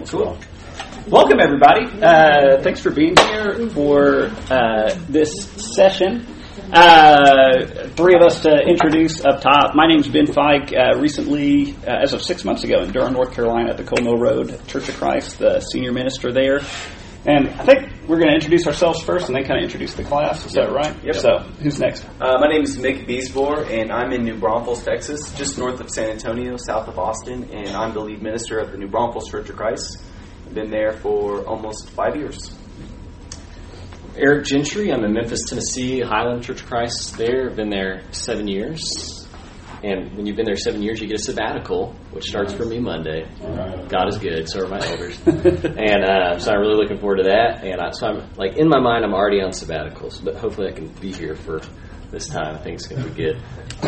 as cool. well. Welcome, everybody. Thanks for being here for this session. Three of us to introduce up top. My name's Ben Fike. Recently, as of 6 months ago, in Durham, North Carolina, at the Coal Mill Road Church of Christ, the senior minister there. And I think we're going to introduce ourselves first and then kind of introduce the class. Is that right? Yep. So, who's next? My name is Mick Beesbor, and I'm in New Braunfels, Texas, just north of San Antonio, south of Austin, and I'm the lead minister of the New Braunfels Church of Christ. I've been there for almost 5 years. Eric Gentry. I'm in Memphis, Tennessee, Highland Church of Christ there. I've been there 7 years. And when you've been there 7 years, you get a sabbatical, which starts for me Monday. God is good, so are my elders. And so I'm really looking forward to that. And so I'm like, in my mind, I'm already on sabbaticals, but hopefully I can be here for this time. I think it's going to be good.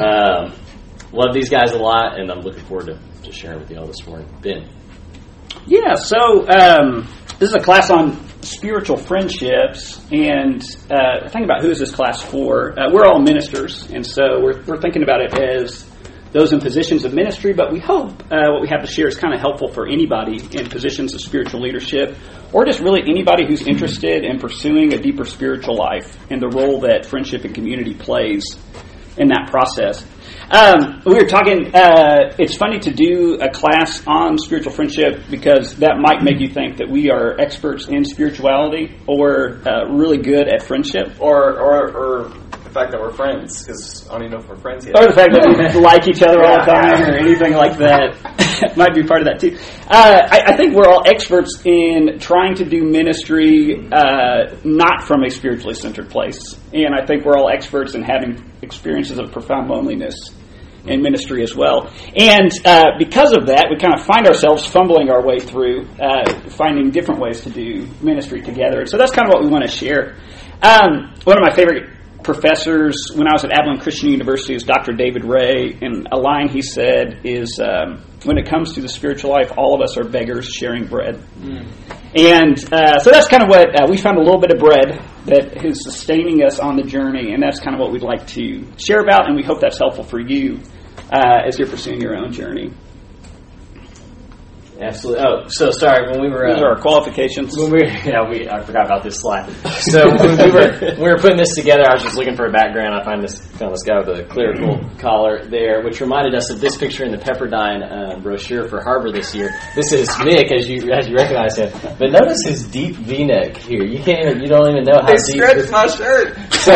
Love these guys a lot, and I'm looking forward to sharing with you all this morning. Ben. Yeah, so this is a class on spiritual friendships, and think about who is this class for. We're all ministers, and so we're thinking about it as those in positions of ministry, but we hope what we have to share is kind of helpful for anybody in positions of spiritual leadership, or just really anybody who's interested in pursuing a deeper spiritual life and the role that friendship and community plays in that process. We were talking, it's funny to do a class on spiritual friendship because that might make you think that we are experts in spirituality or really good at friendship. Or the fact that we're friends, because I don't even know if we're friends yet. Or the fact that we like each other all the time or anything like that. Might be part of that too. I think we're all experts in trying to do ministry not from a spiritually centered place. And I think we're all experts in having experiences of profound loneliness in ministry as well. And because of that, we kind of find ourselves fumbling our way through finding different ways to do ministry together. And so that's kind of what we want to share. One of my favorite professors when I was at Abilene Christian University is Dr. David Ray, and a line he said is, when it comes to the spiritual life, all of us are beggars sharing bread. And so that's kind of what we found, a little bit of bread that is sustaining us on the journey, and that's kind of what we'd like to share about, and we hope that's helpful for you as you're pursuing your own journey. Absolutely. Oh, so sorry. When we were these are our qualifications. I forgot about this slide. So when we were putting this together, I was just looking for a background. I found this guy with a clerical collar there, which reminded us of this picture in the Pepperdine brochure for Harbor this year. This is Mick, as you recognize him. But notice his deep V-neck here. You don't even know how deep. They stretched my shirt.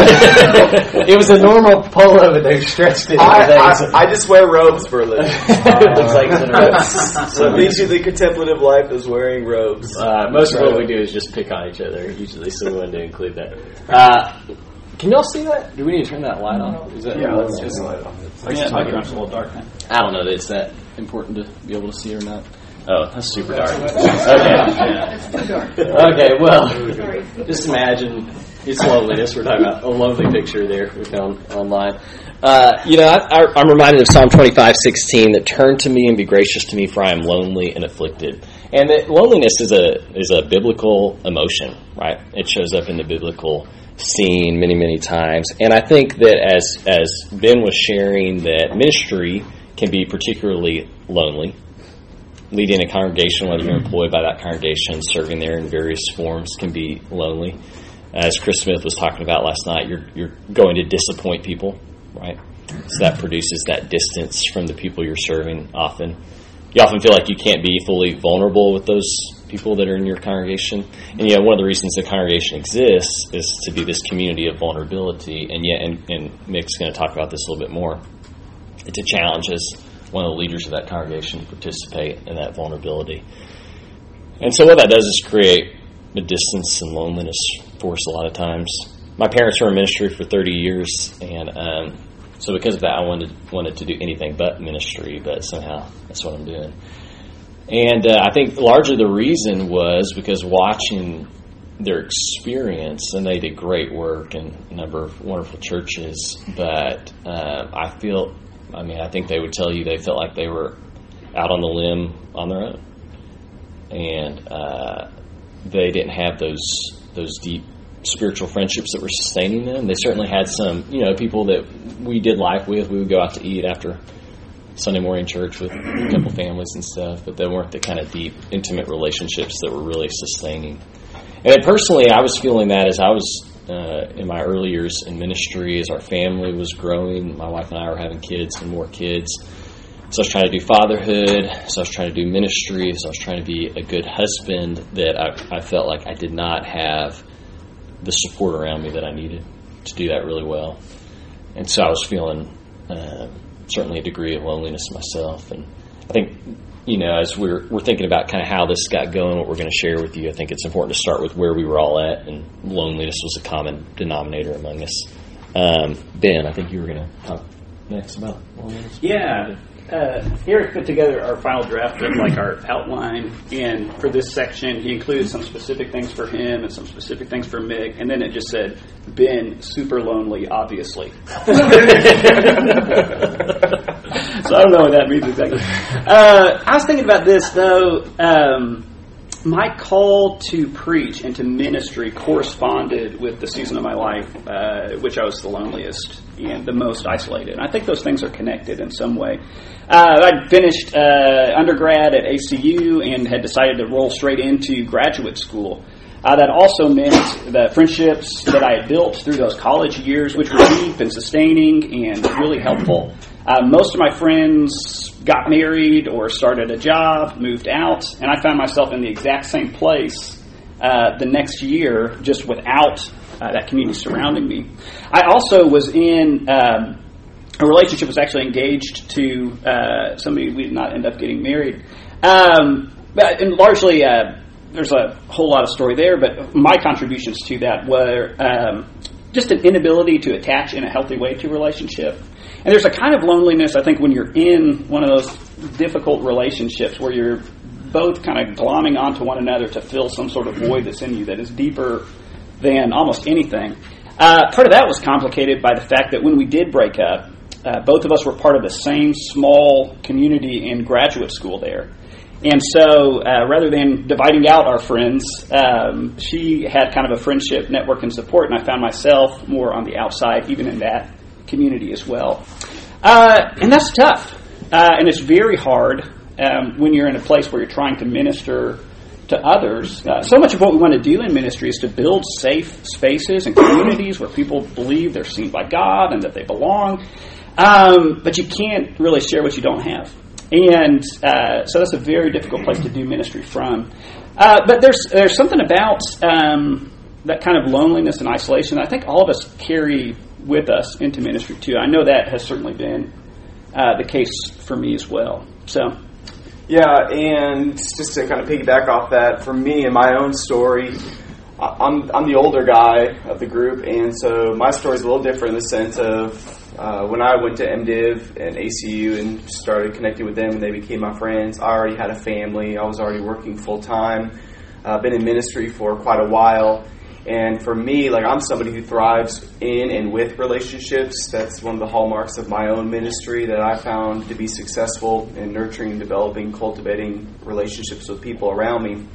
It was a normal polo, but they stretched it. I just wear robes for a living. It looks like it's in a robe. So the contemplative life is wearing robes. Most of what we do is just pick on each other, usually, so we wanted to include that. Can y'all see that? Do we need to turn that light on? Let's just the light on. It's a little dark now. I don't know that it's that important to be able to see or not. Oh, that's super dark. Okay, well, just imagine it's loneliness. We're talking about a lonely picture there we found online. I'm reminded of Psalm 25:16 that turn to me and be gracious to me, for I am lonely and afflicted. And that loneliness is a biblical emotion, right? It shows up in the biblical scene many, many times. And I think that as Ben was sharing, that ministry can be particularly lonely. Leading a congregation, whether you're employed by that congregation, serving there in various forms, can be lonely. As Chris Smith was talking about last night, you're going to disappoint people, right? So that produces that distance from the people you're serving often. You often feel like you can't be fully vulnerable with those people that are in your congregation. And one of the reasons the congregation exists is to be this community of vulnerability. And Mick's going to talk about this a little bit more. It's a challenge as one of the leaders of that congregation to participate in that vulnerability. And so what that does is create a distance and loneliness for us a lot of times. My parents were in ministry for 30 years, and so because of that, I wanted to do anything but ministry, but somehow that's what I'm doing. And I think largely the reason was because watching their experience, and they did great work in a number of wonderful churches, but I think they would tell you they felt like they were out on the limb on their own. And they didn't have those deep spiritual friendships that were sustaining them. They certainly had some, people that we did life with. We would go out to eat after Sunday morning church with a couple families and stuff, but they weren't the kind of deep, intimate relationships that were really sustaining. And personally, I was feeling that as I was in my early years in ministry, as our family was growing. My wife and I were having kids and more kids. So I was trying to do fatherhood, so I was trying to do ministry, so I was trying to be a good husband, that I felt like I did not have the support around me that I needed to do that really well. And so I was feeling certainly a degree of loneliness myself. And I think, as we're thinking about kind of how this got going, what we're going to share with you, I think it's important to start with where we were all at, and loneliness was a common denominator among us. Ben, I think you were going to talk next about loneliness. Yeah. Eric put together our final draft of our outline, and for this section he included some specific things for him and some specific things for Mig, and then it just said, Ben, super lonely, obviously. So I don't know what that means exactly. I was thinking about this, though. My call to preach and to ministry corresponded with the season of my life, which I was the loneliest and the most isolated. And I think those things are connected in some way. I'd finished undergrad at ACU and had decided to roll straight into graduate school. That also meant the friendships that I had built through those college years, which were deep and sustaining and really helpful. Most of my friends got married or started a job, moved out, and I found myself in the exact same place the next year, just without that community surrounding me. I also was in a relationship, was actually engaged to somebody. We did not end up getting married. But and largely, there's a whole lot of story there, but my contributions to that were just an inability to attach in a healthy way to a relationship. And there's a kind of loneliness, I think, when you're in one of those difficult relationships where you're both kind of glomming onto one another to fill some sort of void that's in you that is deeper than almost anything. Part of that was complicated by the fact that when we did break up, both of us were part of the same small community in graduate school there. And so rather than dividing out our friends, she had kind of a friendship network and support, and I found myself more on the outside, even in that community as well. And that's tough. And it's very hard when you're in a place where you're trying to minister to others. So much of what we want to do in ministry is to build safe spaces and communities where people believe they're seen by God and that they belong. But you can't really share what you don't have. And so that's a very difficult place to do ministry from. But there's something about that kind of loneliness and isolation that I think all of us carry with us into ministry too. I know that has certainly been the case for me as well. So, yeah, and just to kind of piggyback off that, for me and my own story, I'm the older guy of the group, and so my story is a little different in the sense of when I went to MDiv and ACU and started connecting with them and they became my friends, I already had a family. I was already working full time. Been in ministry for quite a while. And for me, I'm somebody who thrives in and with relationships. That's one of the hallmarks of my own ministry that I found to be successful in nurturing, developing, cultivating relationships with people around me.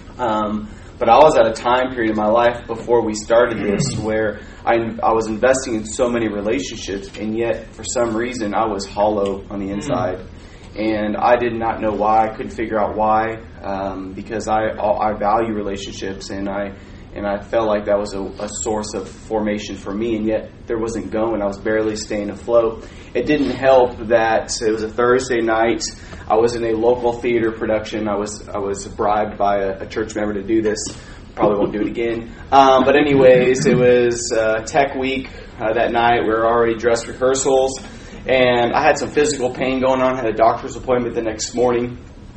But I was at a time period in my life before we started this where I was investing in so many relationships, and yet for some reason I was hollow on the inside. And I did not know why. I couldn't figure out why, because I value relationships, and I felt like that was a source of formation for me, and yet there wasn't going. I was barely staying afloat. It didn't help that it was a Thursday night. I was in a local theater production. I was bribed by a church member to do this. Probably won't do it again. But anyways, it was Tech Week that night. We were already dressed rehearsals, and I had some physical pain going on. I had a doctor's appointment the next morning.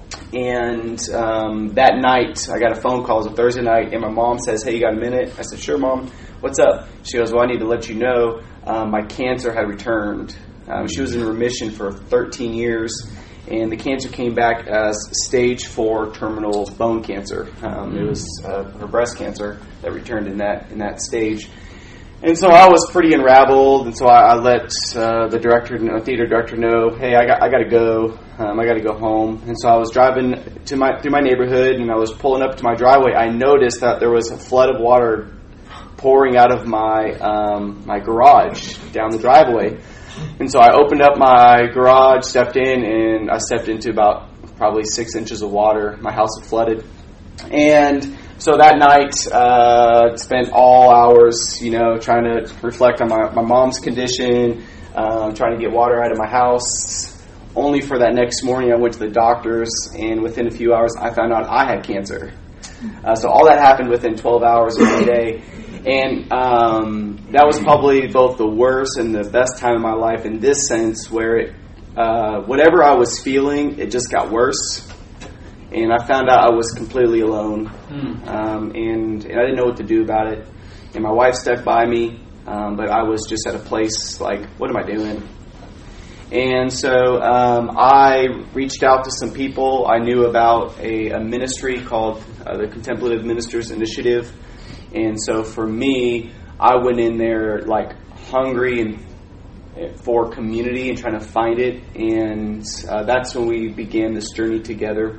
And that night, I got a phone call. It was a Thursday night, and my mom says, "Hey, you got a minute?" I said, "Sure, Mom. What's up?" She goes, "Well, I need to let you know my cancer had returned." She was in remission for 13 years, and the cancer came back as stage 4 terminal bone cancer. It was her breast cancer that returned in that stage. And so I was pretty unraveled, and so I let the theater director know, "Hey, I got to go. I got to go home." And so I was driving through my neighborhood, and I was pulling up to my driveway. I noticed that there was a flood of water pouring out of my garage down the driveway. And so I opened up my garage, stepped in, and I stepped into about probably 6 inches of water. My house had flooded. And so that night, spent all hours, trying to reflect on my mom's condition, trying to get water out of my house. Only for that next morning, I went to the doctors, and within a few hours, I found out I had cancer. So all that happened within 12 hours of the day. And that was probably both the worst and the best time of my life in this sense, where whatever I was feeling, it just got worse. And I found out I was completely alone. And I didn't know what to do about it. And my wife stuck by me, but I was just at a place like, what am I doing? And so I reached out to some people. I knew about a ministry called the Contemplative Ministers Initiative. And so for me, I went in there like hungry for community and trying to find it. And that's when we began this journey together.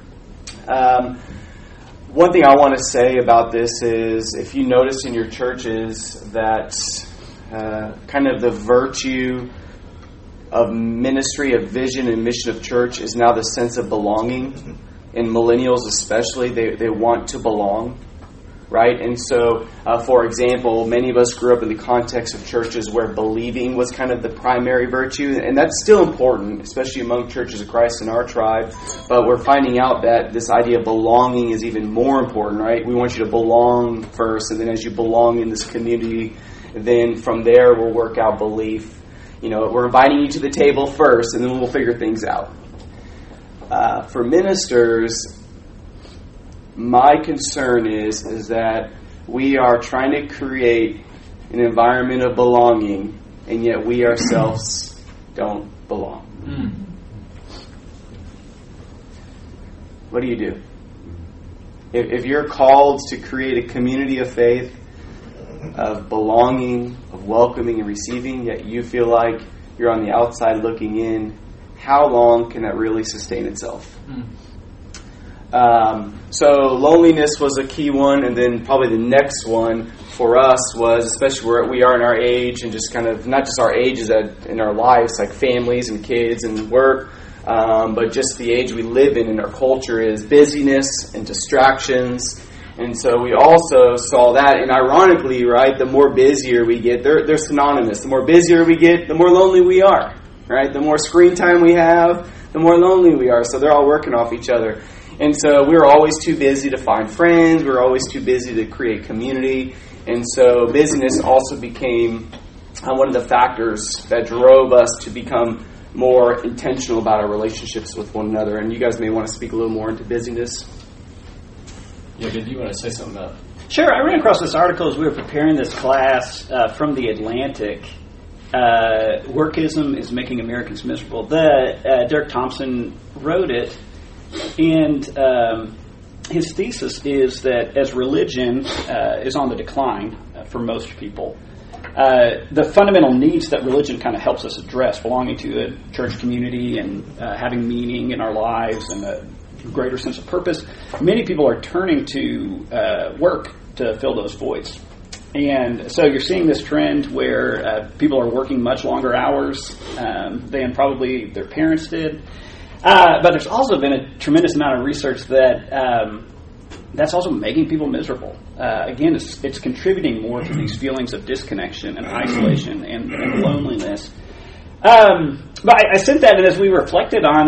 One thing I want to say about this is, if you notice in your churches that kind of the virtue of ministry, of vision and mission of church is now the sense of belonging. In millennials especially, they want to belong, right? And so, for example, many of us grew up in the context of churches where believing was kind of the primary virtue, and that's still important, especially among churches of Christ in our tribe, but we're finding out that this idea of belonging is even more important, right? We want you to belong first, and then as you belong in this community, then from there we'll work out belief. We're inviting you to the table first, and then we'll figure things out. For ministers, my concern is that we are trying to create an environment of belonging, and yet we ourselves don't belong. What do you do? If you're called to create a community of faith, of belonging, of welcoming and receiving, yet you feel like you're on the outside looking in, how long can that really sustain itself? So loneliness was a key one, and then probably the next one for us was, especially where we are in our age, and just kind of, not just our ages in our lives, like families and kids and work, but just the age we live in our culture is busyness and distractions. And so we also saw that, and ironically, right, the more busier we get, they're synonymous. The more busier we get, the more lonely we are, right? The more screen time we have, the more lonely we are. So they're all working off each other. And so we were always too busy to find friends. We were always too busy to create community. And so busyness also became one of the factors that drove us to become more intentional about our relationships with one another. And you guys may want to speak a little more into busyness. Yeah, did you want to say something about? Sure. I ran across this article as we were preparing this class from The Atlantic. Workism is making Americans miserable. Derek Thompson wrote it, and his thesis is that as religion is on the decline for most people, the fundamental needs that religion kind of helps us address, belonging to a church community and having meaning in our lives and a greater sense of purpose, many people are turning to work to fill those voids. And so you're seeing this trend where people are working much longer hours than probably their parents did. But there's also been a tremendous amount of research that that's also making people miserable. Again, it's contributing more to these feelings of disconnection and isolation and loneliness. But I sent that, and as we reflected on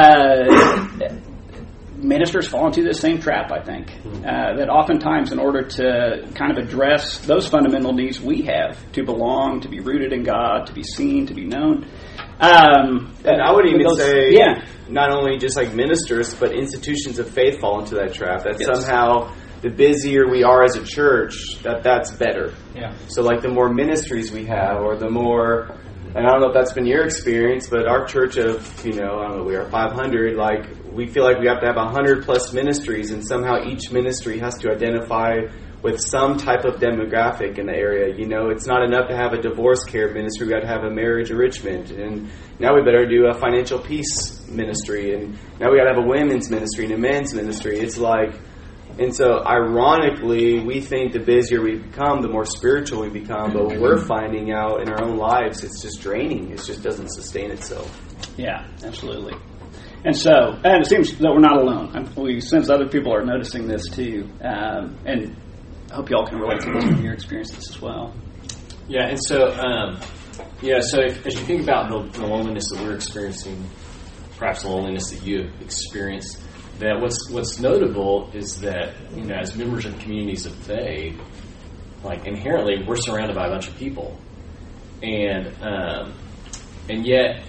it, ministers fall into the same trap, I think. That oftentimes, in order to kind of address those fundamental needs we have, to belong, to be rooted in God, to be seen, to be known. And I would even say, not only just like ministers, but institutions of faith fall into that trap. That somehow the busier we are as a church, that's better. Yeah. So like the more ministries we have, or the more... And I don't know if that's been your experience, but our church of, we are 500, like, we feel like we have to have 100 plus ministries, and somehow each ministry has to identify with some type of demographic in the area. It's not enough to have a divorce care ministry, we got to have a marriage enrichment, and now we better do a financial peace ministry, and now we got to have a women's ministry and a men's ministry. It's like, And so, ironically, we think the busier we become, the more spiritual we become. But what we're finding out in our own lives, it's just draining. It just doesn't sustain itself. Yeah, absolutely. And so, and it seems that we're not alone. We sense other people are noticing this too. And I hope you all can relate to this from your experiences as well. Yeah, and so, so as you think about the loneliness that we're experiencing, perhaps the loneliness that you have experienced, that what's notable is that, as members of communities of faith, like inherently we're surrounded by a bunch of people, and yet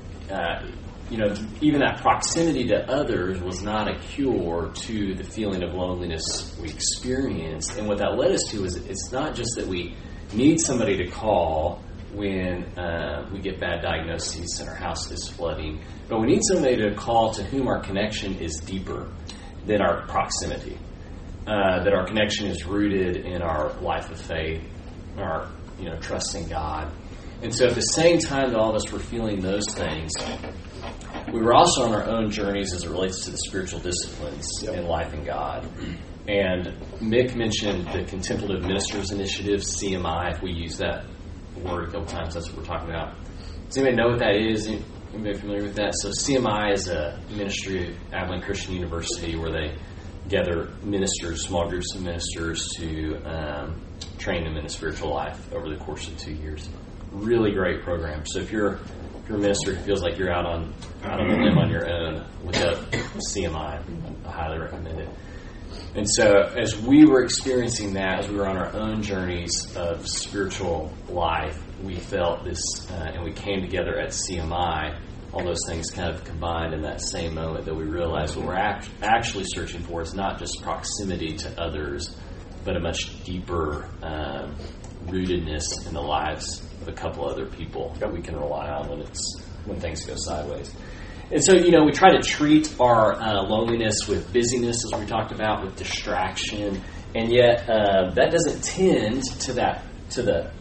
even that proximity to others was not a cure to the feeling of loneliness we experienced. And what that led us to is it's not just that we need somebody to call when we get bad diagnoses and our house is flooding, but we need somebody to call to whom our connection is deeper than our proximity, that our connection is rooted in our life of faith, our trusting God. And so at the same time that all of us were feeling those things, we were also on our own journeys as it relates to the spiritual disciplines in life in God. And Mick mentioned the Contemplative Ministers Initiative, CMI, if we use that word a couple times, that's what we're talking about. Does anybody know what that is? Anybody familiar with that? So CMI is a ministry at Abilene Christian University where they gather ministers, small groups of ministers, to train them in the spiritual life over the course of 2 years. Really great program. So if you're a minister who feels like you're out on a limb on your own, look up CMI. I highly recommend it. And so as we were experiencing that, as we were on our own journeys of spiritual life, we felt this, and we came together at CMI, all those things kind of combined in that same moment that we realized what we're actually searching for is not just proximity to others, but a much deeper rootedness in the lives of a couple other people that we can rely on when things go sideways. And so, we try to treat our loneliness with busyness, as we talked about, with distraction, and yet that doesn't tend to the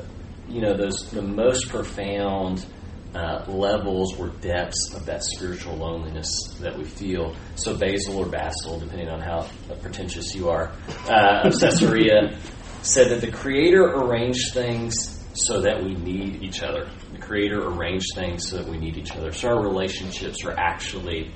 the most profound levels or depths of that spiritual loneliness that we feel. So Basil or Basil, depending on how pretentious you are, of Caesarea, said that the Creator arranged things so that we need each other. The Creator arranged things so that we need each other. So our relationships are actually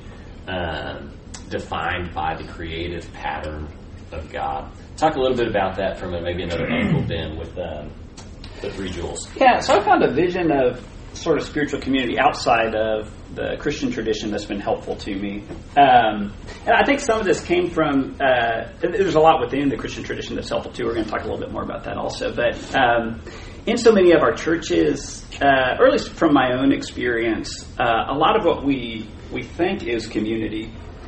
defined by the creative pattern of God. Talk a little bit about that from maybe another angle, Ben, with the three jewels. Yeah, so I found a vision of sort of spiritual community outside of the Christian tradition that's been helpful to me. And I think some of this came from, there's a lot within the Christian tradition that's helpful too. We're going to talk a little bit more about that also. But in so many of our churches, or at least from my own experience, a lot of what we think is community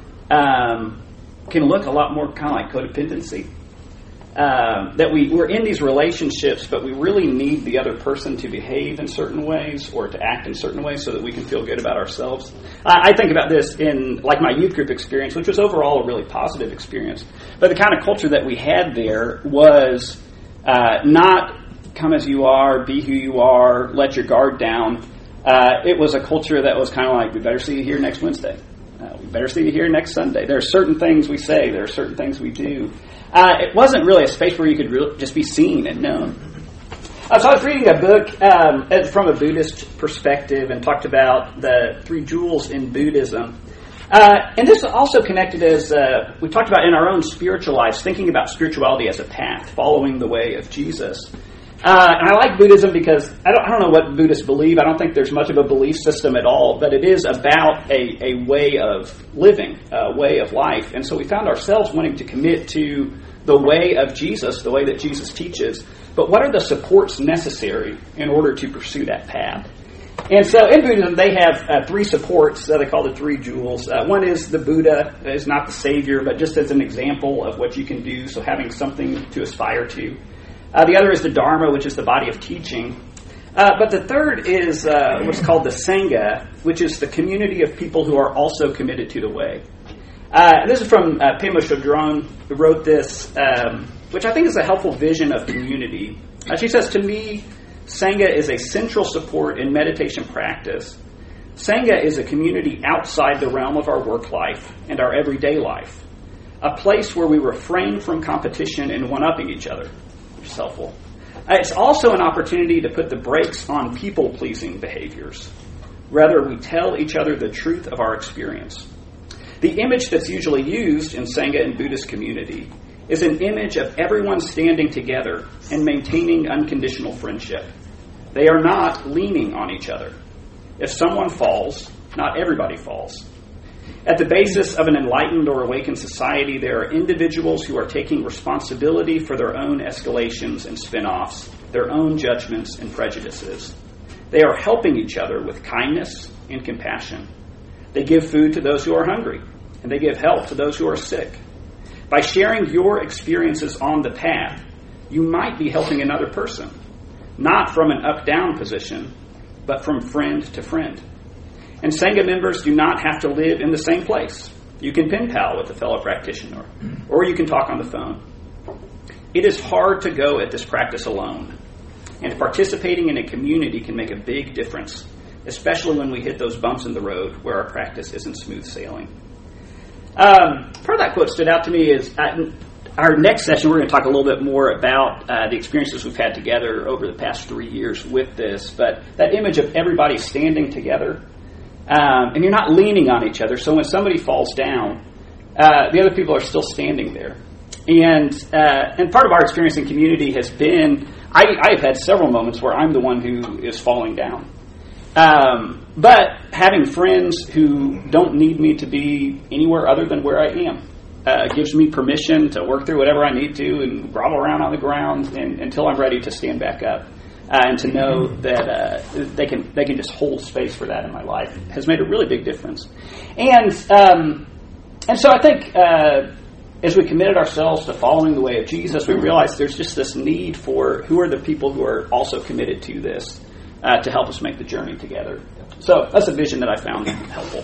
can look a lot more kind of like codependency. That we're in these relationships, but we really need the other person to behave in certain ways or to act in certain ways so that we can feel good about ourselves. I think about this in like my youth group experience, which was overall a really positive experience. But the kind of culture that we had there was not come as you are, be who you are, let your guard down. It was a culture that was kind of like, we better see you here next Wednesday. We better see you here next Sunday. There are certain things we say. There are certain things we do. It wasn't really a space where you could just be seen and known. So I was reading a book from a Buddhist perspective and talked about the three jewels in Buddhism. And this also connected as we talked about in our own spiritual lives, thinking about spirituality as a path, following the way of Jesus. And I like Buddhism because I don't know what Buddhists believe. I don't think there's much of a belief system at all, but it is about a way of living, a way of life. And so we found ourselves wanting to commit to the way of Jesus, the way that Jesus teaches. But what are the supports necessary in order to pursue that path? And so in Buddhism, they have three supports that they call the three jewels. One is the Buddha, is not the Savior, but just as an example of what you can do, so having something to aspire to. The other is the Dharma, which is the body of teaching. But the third is what's called the Sangha, which is the community of people who are also committed to the way. This is from Pema Chodron, who wrote this, which I think is a helpful vision of community. She says, to me, Sangha is a central support in meditation practice. Sangha is a community outside the realm of our work life and our everyday life. a place where we refrain from competition and one-upping each other, which is helpful. It's also an opportunity to put the brakes on people-pleasing behaviors. Rather, we tell each other the truth of our experience. The image that's usually used in Sangha and Buddhist community is an image of everyone standing together and maintaining unconditional friendship. They are not leaning on each other. If someone falls, not everybody falls. At the basis of an enlightened or awakened society, there are individuals who are taking responsibility for their own escalations and spin-offs, their own judgments and prejudices. They are helping each other with kindness and compassion. They give food to those who are hungry, and they give help to those who are sick. By sharing your experiences on the path, you might be helping another person, not from an up-down position, but from friend to friend. And Sangha members do not have to live in the same place. You can pen pal with a fellow practitioner, or you can talk on the phone. It is hard to go at this practice alone, and participating in a community can make a big difference, especially when we hit those bumps in the road where our practice isn't smooth sailing. Part of that quote stood out to me is our next session, we're going to talk a little bit more about the experiences we've had together over the past 3 years with this, but that image of everybody standing together, and you're not leaning on each other, so when somebody falls down, the other people are still standing there. And part of our experience in community has been, I've had several moments where I'm the one who is falling down. But having friends who don't need me to be anywhere other than where I am gives me permission to work through whatever I need to and grovel around on the ground until I'm ready to stand back up. And to know that they can just hold space for that in my life has made a really big difference. And so I think as we committed ourselves to following the way of Jesus, we realized there's just this need for who are the people who are also committed to this to help us make the journey together. So that's a vision that I found helpful.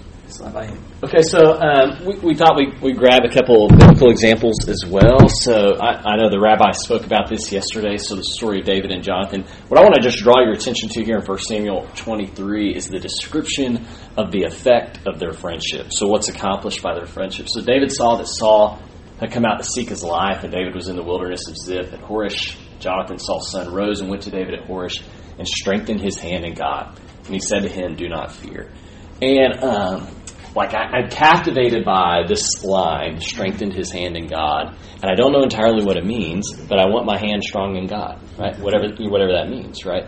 Okay, so we thought we'd grab a couple of biblical examples as well. So I know the rabbi spoke about this yesterday, so the story of David and Jonathan. What I want to just draw your attention to here in 1 Samuel 23 is the description of the effect of their friendship. So what's accomplished by their friendship. So David saw that Saul had come out to seek his life, and David was in the wilderness of Ziph at Horish. Jonathan, Saul's son, rose and went to David at Horish and strengthened his hand in God. And he said to him, "Do not fear." And I'm captivated by this line, strengthened his hand in God. And I don't know entirely what it means, but I want my hand strong in God, right? Whatever that means, right?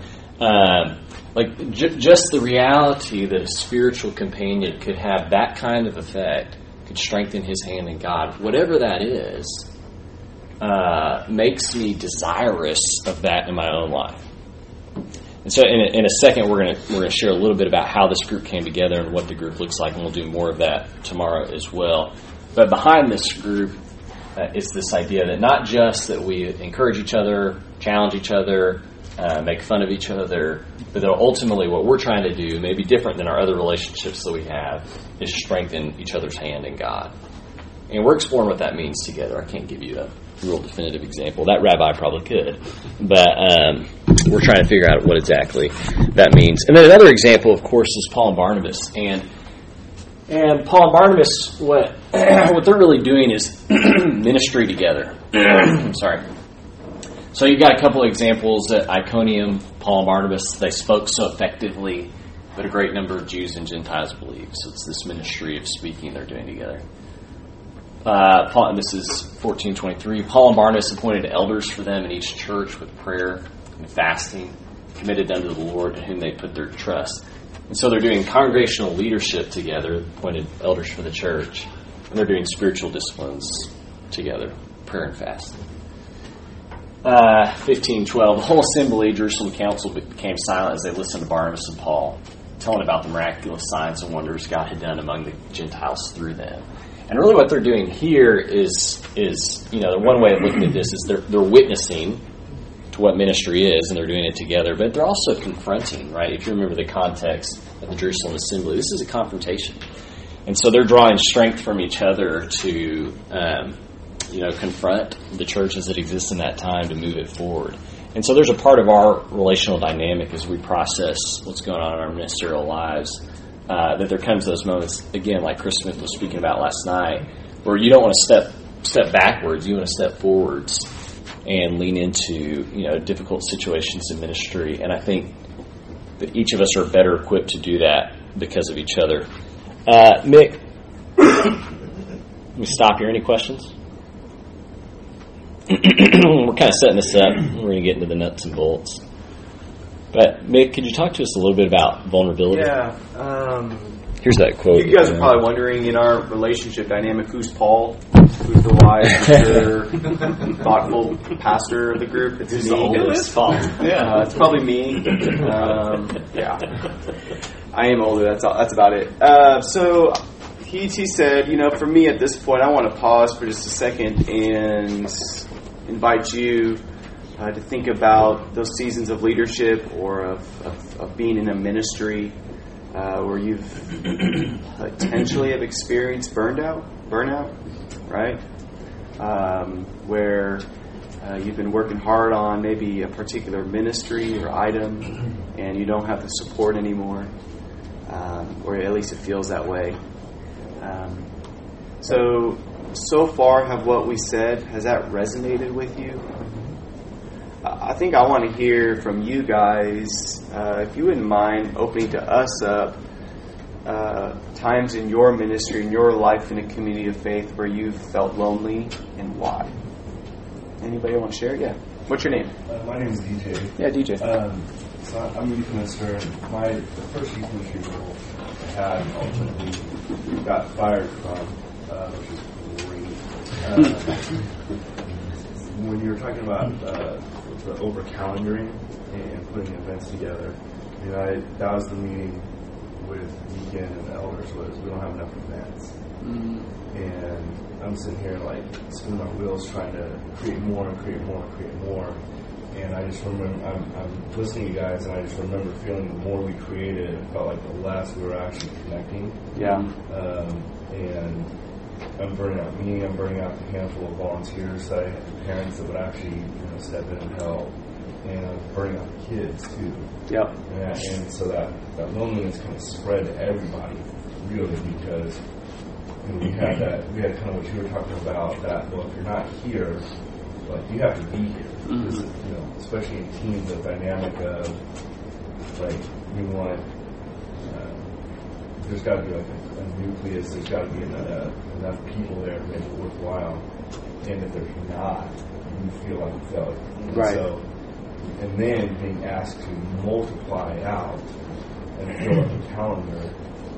Just the reality that a spiritual companion could have that kind of effect, could strengthen his hand in God, whatever that is, makes me desirous of that in my own life. And so in a second, we're going to share a little bit about how this group came together and what the group looks like, and we'll do more of that tomorrow as well. But behind this group is this idea that not just that we encourage each other, challenge each other, make fun of each other, but that ultimately what we're trying to do, maybe different than our other relationships that we have, is strengthen each other's hand in God. And we're exploring what that means together. I can't give you a real definitive example. That rabbi probably could. But we're trying to figure out what exactly that means. And then another example, of course, is Paul and Barnabas. And Paul and Barnabas, what they're really doing is ministry together. Sorry. So you've got a couple of examples at Iconium, Paul and Barnabas. They spoke so effectively that a great number of Jews and Gentiles believed. So it's this ministry of speaking they're doing together. Paul, and this is 14:23. Paul and Barnabas appointed elders for them in each church with prayer and fasting, committed unto the Lord in whom they put their trust. And so they're doing congregational leadership together, appointed elders for the church, and they're doing spiritual disciplines together, prayer and fasting. 15:12. The whole assembly, Jerusalem council, became silent as they listened to Barnabas and Paul, telling about the miraculous signs and wonders God had done among the Gentiles through them. And really what they're doing here is one way of looking at this is they're witnessing to what ministry is, and they're doing it together, but they're also confronting, right? If you remember the context of the Jerusalem assembly, this is a confrontation. And so they're drawing strength from each other to, confront the churches that exist in that time to move it forward. And so there's a part of our relational dynamic as we process what's going on in our ministerial lives, that there comes those moments, again, like Chris Smith was speaking about last night, where you don't want to step backwards, you want to step forwards and lean into difficult situations in ministry. And I think that each of us are better equipped to do that because of each other. Mick, let me stop here. Any questions? We're kind of setting this up. We're going to get into the nuts and bolts. But Mick, could you talk to us a little bit about vulnerability? Yeah. Here's that quote. You guys are probably wondering, in our relationship dynamic, who's Paul? Who's the wise, mature, thoughtful pastor of the group? It's me. Who is Paul? Yeah, it's probably me. Yeah, I am older. That's about it. So he said, for me at this point, I want to pause for just a second and invite you to think about those seasons of leadership or of being in a ministry where you've potentially have experienced burnout, right? Where you've been working hard on maybe a particular ministry or item and you don't have the support anymore, or at least it feels that way. So far, have what we said, has that resonated with you? I think I want to hear from you guys, if you wouldn't mind opening to us up times in your ministry, in your life in a community of faith where you've felt lonely and why. Anybody want to share? Yeah. What's your name? My name is DJ. Yeah, DJ. So I'm a youth minister. The first youth ministry role I had ultimately got fired from, which is great. When you were talking about the over-calendaring and putting events together, that was the meeting with Deacon and the elders was, we don't have enough events. And I'm sitting here spinning my wheels trying to create more. And I just remember, I'm listening to you guys, and I just remember feeling the more we created, it felt like the less we were actually connecting. Yeah. And I'm burning out me, I'm burning out the handful of volunteers that I had, parents that would actually step in and help. And I'm burning out the kids too. Yep. And so that loneliness kind of spread to everybody, really, because we had kind of what you were talking about, that, well, if you're not here, you have to be here. Because, especially in teams, the dynamic of, we want, there's got to be a nucleus, there's got to be enough people there to make it worthwhile. And if there's not, you feel like a failure. Right. And then being asked to multiply out and fill up the calendar,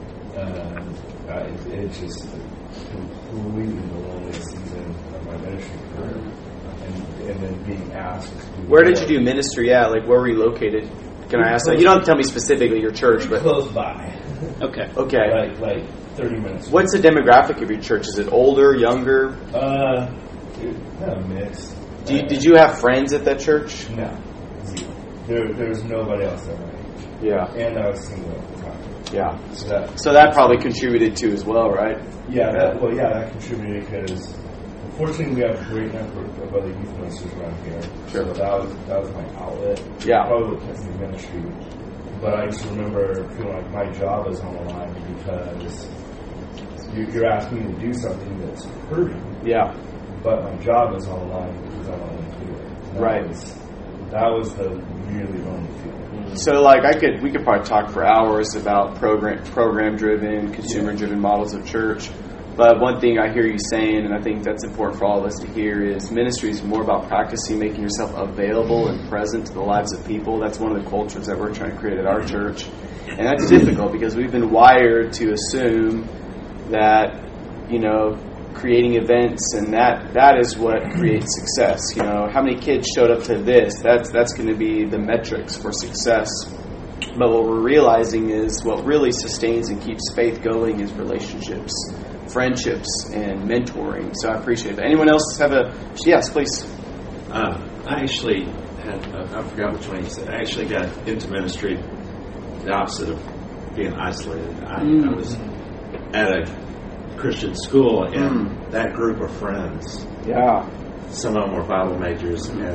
it's just completely the loneliest season of my ministry career. And then being asked to do Where did you do ministry at? Where were you located? Can I ask that? You don't have to tell me specifically your church, but close by. Okay. Like 30 minutes. What's the demographic of your church? Is it older, younger? Kind of mixed. Did you have friends at that church? No. There's nobody else there, right? Yeah. And I was single at the time. Yeah. So that probably contributed too as well, right? Yeah. That contributed because, fortunately, we have a great network of other youth ministers around here. Sure. So that was my outlet. Yeah. Probably what kept me in ministry. But I just remember feeling like my job is on the line because you're asking me to do something that's hurting. Yeah. But my job is on the line because I don't want to do it. Right. That was the really lonely feeling. So, we could probably talk for hours about program-driven, consumer-driven models of church. But one thing I hear you saying, and I think that's important for all of us to hear, is ministry is more about practicing making yourself available and present to the lives of people. That's one of the cultures that we're trying to create at our church. And that's difficult because we've been wired to assume that, creating events and that is what creates success. How many kids showed up to this? That's going to be the metrics for success. But what we're realizing is what really sustains and keeps faith going is relationships, friendships, and mentoring. So I appreciate that. Anyone else have yes, please. I actually I forgot which one you said. I actually got into ministry the opposite of being isolated. I was at a Christian school, and that group of friends, yeah, some of them were Bible majors, and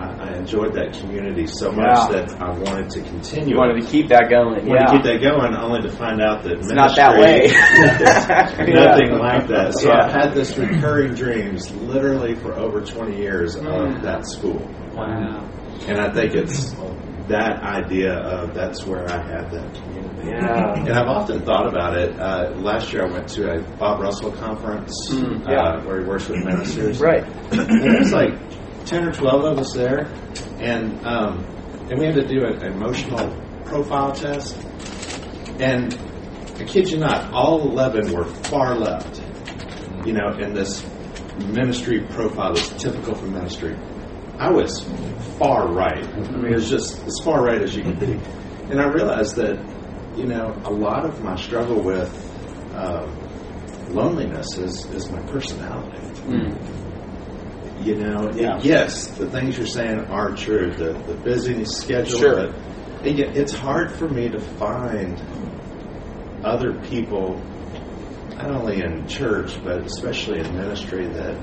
I enjoyed that community so much that I wanted to continue. You wanted to keep that going. I wanted to keep that going, only to find out that it's ministry not that way. is nothing like that. So I've had this recurring dreams literally for over 20 years of that school. Wow. And I think it's that idea of that's where I had that community. Yeah. And I've often thought about it. Last year I went to a Bob Russell conference where he works with ministers. Right. And there's like 10 or 12 of us there. And we had to do an emotional profile test. And I kid you not, all 11 were far left, in this ministry profile that's typical for ministry. I was far right. I mean, it's just as far right as you can be. And I realized that, a lot of my struggle with loneliness is my personality. Yes, the things you're saying are true. The busy schedule. Sure. But it's hard for me to find other people, not only in church, but especially in ministry, that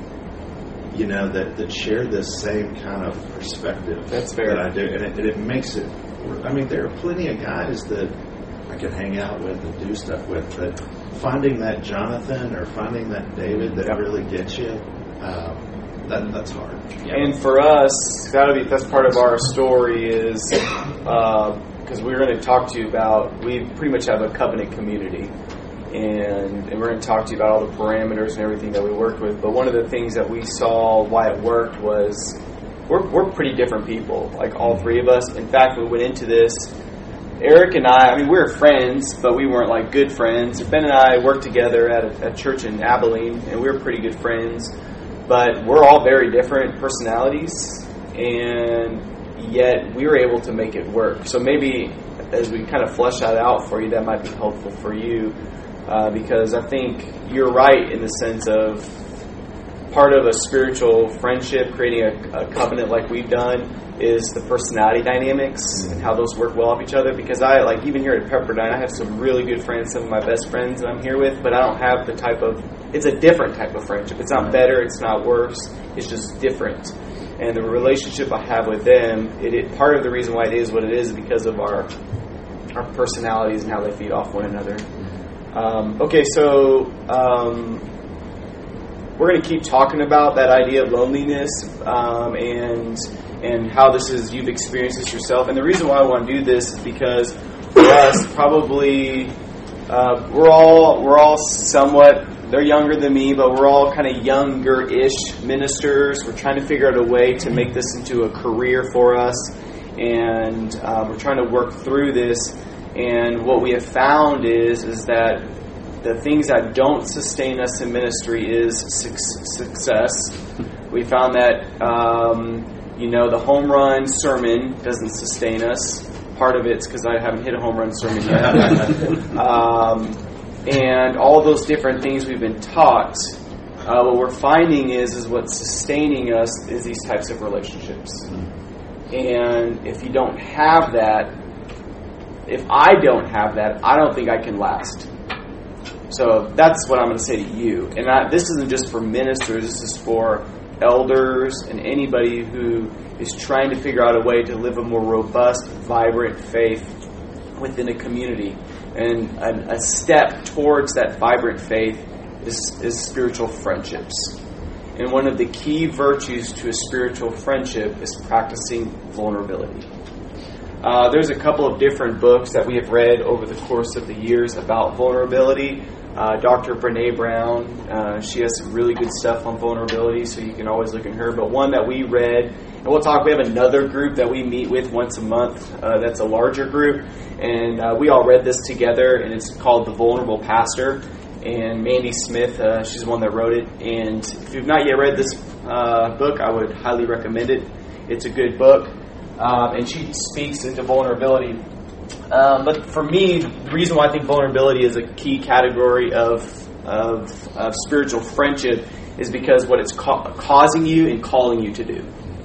that share this same kind of perspective. That's fair. That I do, and it makes it. I mean, there are plenty of guys that I can hang out with and do stuff with, but finding that Jonathan or finding that David that really gets you, that's hard. And for us, that's part of our story is because we're going to talk to you about, we pretty much have a covenant community. And we're going to talk to you about all the parameters and everything that we worked with. But one of the things that we saw why it worked was we're pretty different people, like all three of us. In fact, we went into this, Eric and I mean, we were friends, but we weren't like good friends. Ben and I worked together at a church in Abilene, and we were pretty good friends. But we're all very different personalities, and yet we were able to make it work. So maybe as we kind of flesh that out for you, that might be helpful for you. Because I think you're right in the sense of part of a spiritual friendship, creating a covenant like we've done, is the personality dynamics and how those work well off each other. Because even here at Pepperdine, I have some really good friends, some of my best friends that I'm here with, but I don't have it's a different type of friendship. It's not better, it's not worse, it's just different. And the relationship I have with them, part of the reason why it is what it is because of our personalities and how they feed off one another. So we're going to keep talking about that idea of loneliness and how this is, you've experienced this yourself. And the reason why I want to do this is because for us, probably we're all somewhat, they're younger than me, but we're all kind of younger-ish ministers. We're trying to figure out a way to make this into a career for us, and we're trying to work through this. And what we have found is that the things that don't sustain us in ministry is success. We found that, the home run sermon doesn't sustain us. Part of it's because I haven't hit a home run sermon yet. And all those different things we've been taught, what we're finding is what's sustaining us is these types of relationships. And if you don't have that, if I don't have that, I don't think I can last. So that's what I'm going to say to you. And this isn't just for ministers. This is for elders and anybody who is trying to figure out a way to live a more robust, vibrant faith within a community. And a step towards that vibrant faith is spiritual friendships. And one of the key virtues to a spiritual friendship is practicing vulnerability. There's a couple of different books that we have read over the course of the years about vulnerability. Dr. Brene Brown, she has some really good stuff on vulnerability, so you can always look at her. But one that we read, and we have another group that we meet with once a month that's a larger group, and we all read this together, and it's called The Vulnerable Pastor. And Mandy Smith, she's the one that wrote it. And if you've not yet read this book, I would highly recommend it. It's a good book. And she speaks into vulnerability. But for me, the reason why I think vulnerability is a key category of spiritual friendship is because what it's causing you and calling you to do.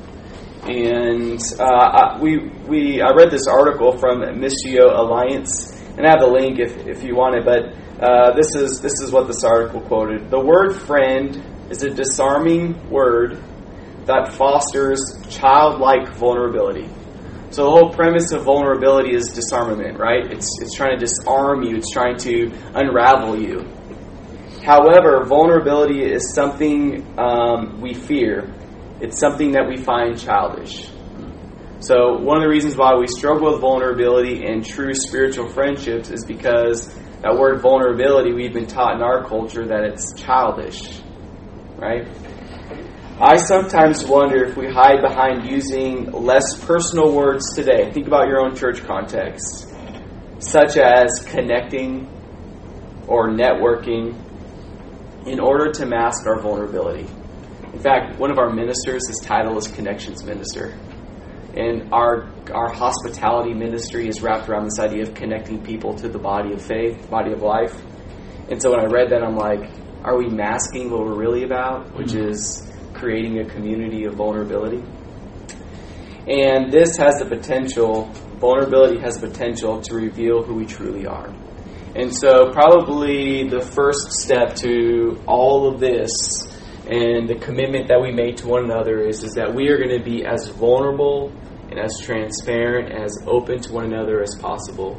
And I read this article from Missio Alliance, and I have the link if you want it. But this is what this article quoted: "The word friend is a disarming word that fosters childlike vulnerability. So the whole premise of vulnerability is disarmament, right? It's trying to disarm you. It's trying to unravel you. However, vulnerability is something we fear. It's something that we find childish. So one of the reasons why we struggle with vulnerability and true spiritual friendships is because that word vulnerability, we've been taught in our culture that it's childish, right? I sometimes wonder if we hide behind using less personal words today. Think about your own church context, such as connecting or networking, in order to mask our vulnerability. In fact, one of our ministers, his title is Connections Minister. And our hospitality ministry is wrapped around this idea of connecting people to the body of faith, body of life. And so when I read that, I'm like, are we masking what we're really about, which is creating a community of vulnerability? And this has the potential, vulnerability has the potential to reveal who we truly are. And so probably the first step to all of this and the commitment that we make to one another is that we are going to be as vulnerable and as transparent, as open to one another as possible.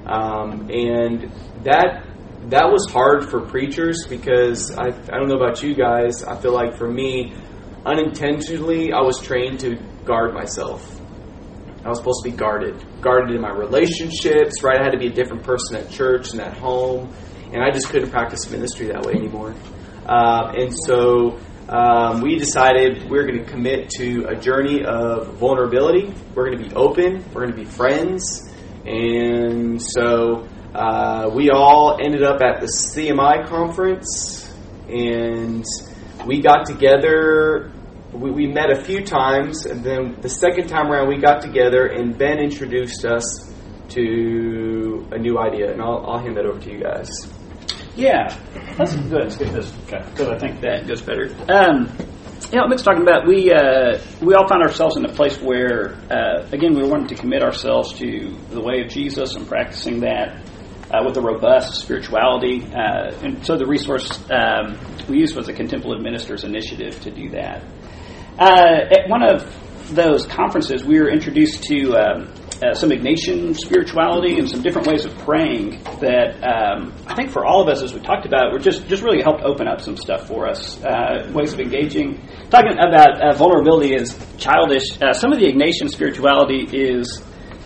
And that was hard for preachers because I don't know about you guys, I feel like for me, unintentionally, I was trained to guard myself. I was supposed to be guarded in my relationships, right? I had to be a different person at church and at home, and I just couldn't practice ministry that way anymore. And so we decided we're going to commit to a journey of vulnerability. We're going to be open. We're going to be friends. And so we all ended up at the CMI conference, and we got together. We met a few times, and then the second time around we got together, and Ben introduced us to a new idea, and I'll hand that over to you guys. Yeah, let's get this because I think that goes better. What Mick's talking about, we all found ourselves in a place where, again, we wanted to commit ourselves to the way of Jesus and practicing that with a robust spirituality. And so the resource we used was the Contemplative Ministers Initiative to do that. At one of those conferences, we were introduced to some Ignatian spirituality and some different ways of praying that I think for all of us, as we talked about, were just really helped open up some stuff for us. Ways of engaging. Talking about vulnerability is childish. Some of the Ignatian spirituality is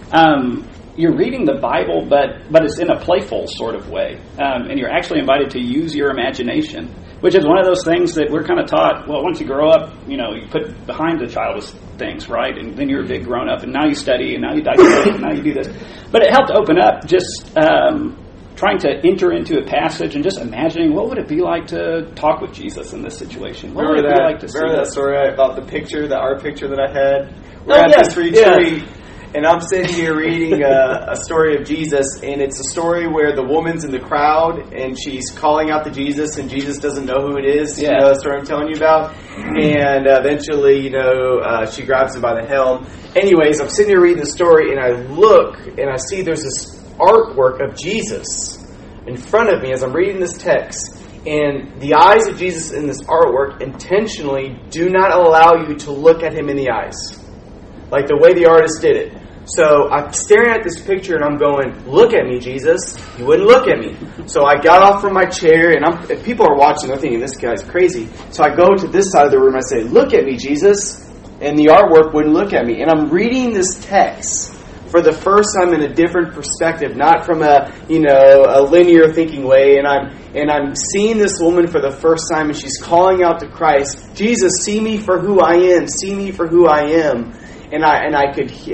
you're reading the Bible, but it's in a playful sort of way. And you're actually invited to use your imagination, which is one of those things that we're kind of taught, well, once you grow up, you put behind the childish things, right? And then you're a big grown up, and now you study, and now you dissect, and now you do this. But it helped open up just trying to enter into a passage and just imagining what would it be like to talk with Jesus in this situation? What would it be like to see that story about the picture, the art picture that I had? We're at this retreat. And I'm sitting here reading a story of Jesus, and it's a story where the woman's in the crowd, and she's calling out to Jesus, and Jesus doesn't know who it is. Yeah. You know the story I'm telling you about? And eventually, she grabs him by the helm. Anyways, I'm sitting here reading the story, and I look, and I see there's this artwork of Jesus in front of me as I'm reading this text. And the eyes of Jesus in this artwork intentionally do not allow you to look at him in the eyes, like the way the artist did it. So I'm staring at this picture and I'm going, look at me, Jesus. You wouldn't look at me. So I got off from my chair, and if people are watching, they're thinking, this guy's crazy. So I go to this side of the room and I say, look at me, Jesus. And the artwork wouldn't look at me. And I'm reading this text for the first time in a different perspective, not from a linear thinking way. And I'm seeing this woman for the first time, and she's calling out to Christ, Jesus, see me for who I am. See me for who I am. And I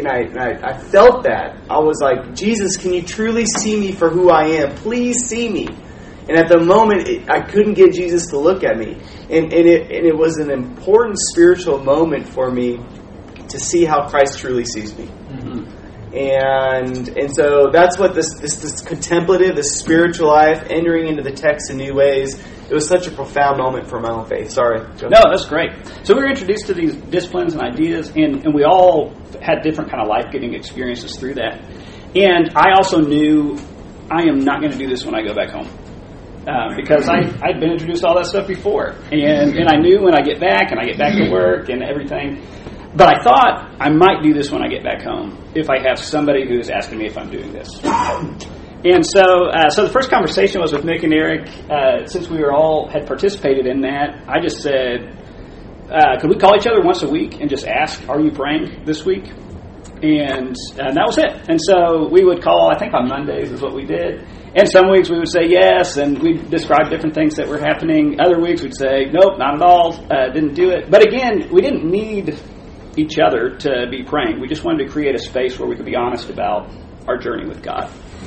felt that. I was like, Jesus, can you truly see me for who I am? Please see me. And at the moment, I couldn't get Jesus to look at me. And it was an important spiritual moment for me to see how Christ truly sees me. Mm-hmm. And so that's what this contemplative, this spiritual life, entering into the text in new ways, it was such a profound moment for my own faith. Sorry. No, that's great. So we were introduced to these disciplines and ideas, and we all had different kind of life-giving experiences through that. And I also knew I am not going to do this when I go back home. because I'd been introduced to all that stuff before, and I knew when I get back to work and everything. But I thought I might do this when I get back home if I have somebody who's asking me if I'm doing this. And so the first conversation was with Mick and Eric. Since we had participated in that, I just said, could we call each other once a week and just ask, are you praying this week? And that was it. And so we would call, I think on Mondays is what we did. And some weeks we would say yes, and we'd describe different things that were happening. Other weeks we'd say, nope, not at all, didn't do it. But again, we didn't need each other to be praying. We just wanted to create a space where we could be honest about our journey with God.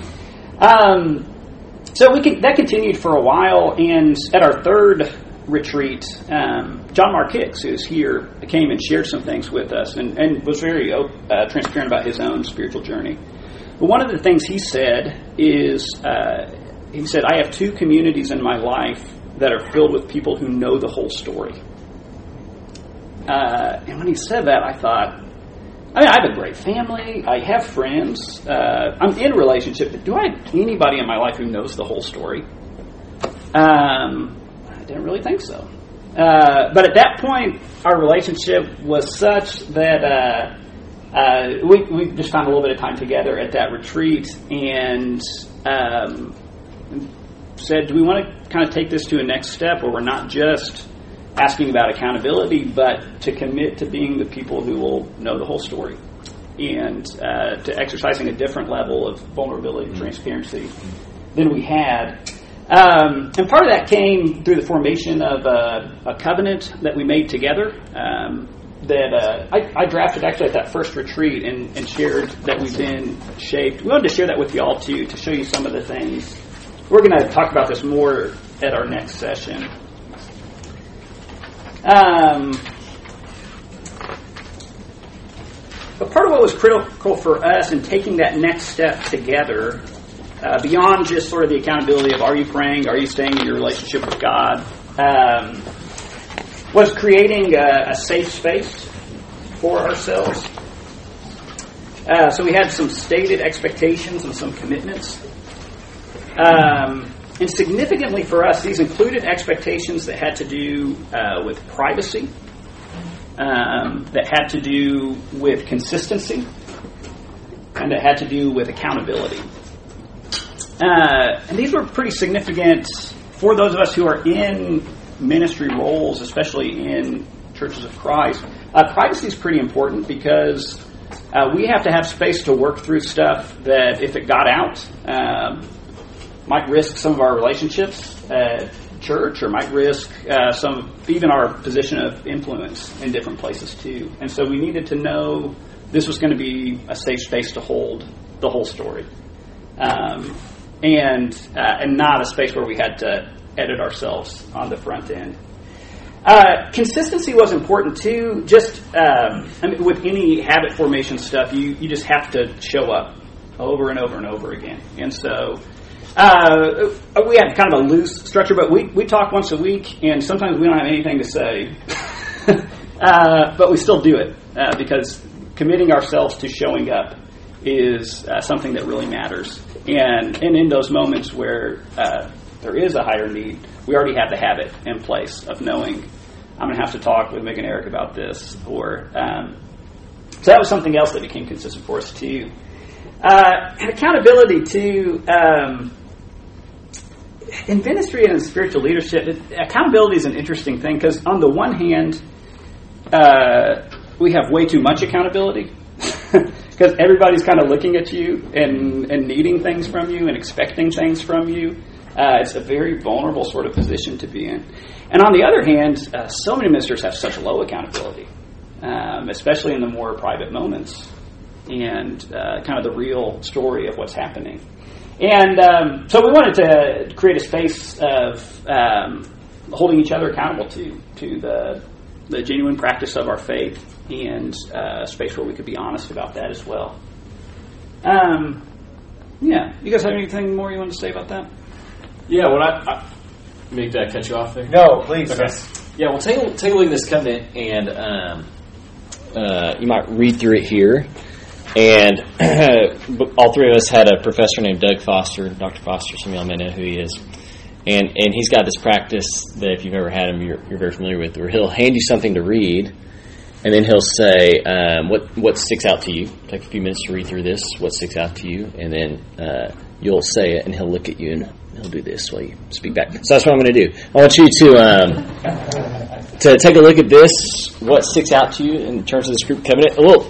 So that continued for a while, and at our third retreat, John Mark Hicks, who's here, came and shared some things with us and was very transparent about his own spiritual journey. But one of the things he said is, he said, I have two communities in my life that are filled with people who know the whole story. And when he said that, I thought, I have a great family. I have friends. I'm in a relationship. But do I have anybody in my life who knows the whole story? I didn't really think so. But at that point, our relationship was such that we just found a little bit of time together at that retreat and said, do we want to kind of take this to a next step where we're not just asking about accountability, but to commit to being the people who will know the whole story and to exercising a different level of vulnerability and transparency than we had. And part of that came through the formation of a covenant that we made together that I drafted actually at that first retreat and shared that we've been shaped. We wanted to share that with you all too, to show you some of the things. We're going to talk about this more at our next session. But part of what was critical for us in taking that next step together, beyond just sort of the accountability of are you praying, are you staying in your relationship with God, was creating a safe space for ourselves. So we had some stated expectations and some commitments. And significantly for us, these included expectations that had to do with privacy, that had to do with consistency, and that had to do with accountability. And these were pretty significant for those of us who are in ministry roles, especially in churches of Christ. Privacy is pretty important because we have to have space to work through stuff that if it got out, might risk some of our relationships at church, or might risk even our position of influence in different places too. And so we needed to know this was going to be a safe space to hold the whole story, and not a space where we had to edit ourselves on the front end. Consistency was important too. Just with any habit formation stuff, you just have to show up over and over and over again, and so. We had kind of a loose structure, but we talk once a week, and sometimes we don't have anything to say. But we still do it because committing ourselves to showing up is something that really matters. And in those moments where there is a higher need, we already have the habit in place of knowing I'm going to have to talk with Mick and Eric about this. So that was something else that became consistent for us too. And accountability too. In ministry and in spiritual leadership, accountability is an interesting thing because on the one hand, we have way too much accountability because everybody's kind of looking at you and needing things from you and expecting things from you. It's a very vulnerable sort of position to be in. And on the other hand, so many ministers have such low accountability, especially in the more private moments and kind of the real story of what's happening. And so we wanted to create a space of holding each other accountable to the genuine practice of our faith, and a space where we could be honest about that as well. Yeah, you guys have anything more you want to say about that? Yeah, Mick, did I cut you off there? No, please. Okay. Yeah, well, take a look at this covenant, and You might read through it here. And all three of us had a professor named Doug Foster, Dr. Foster, some of y'all may know who he is. And he's got this practice that if you've ever had him, you're very familiar with, where he'll hand you something to read, and then he'll say, what sticks out to you? Take a few minutes to read through this. What sticks out to you? And then you'll say it, and he'll look at you, and he'll do this while you speak back. So that's what I'm going to do. I want you to take a look at this, what sticks out to you in terms of this group covenant. A little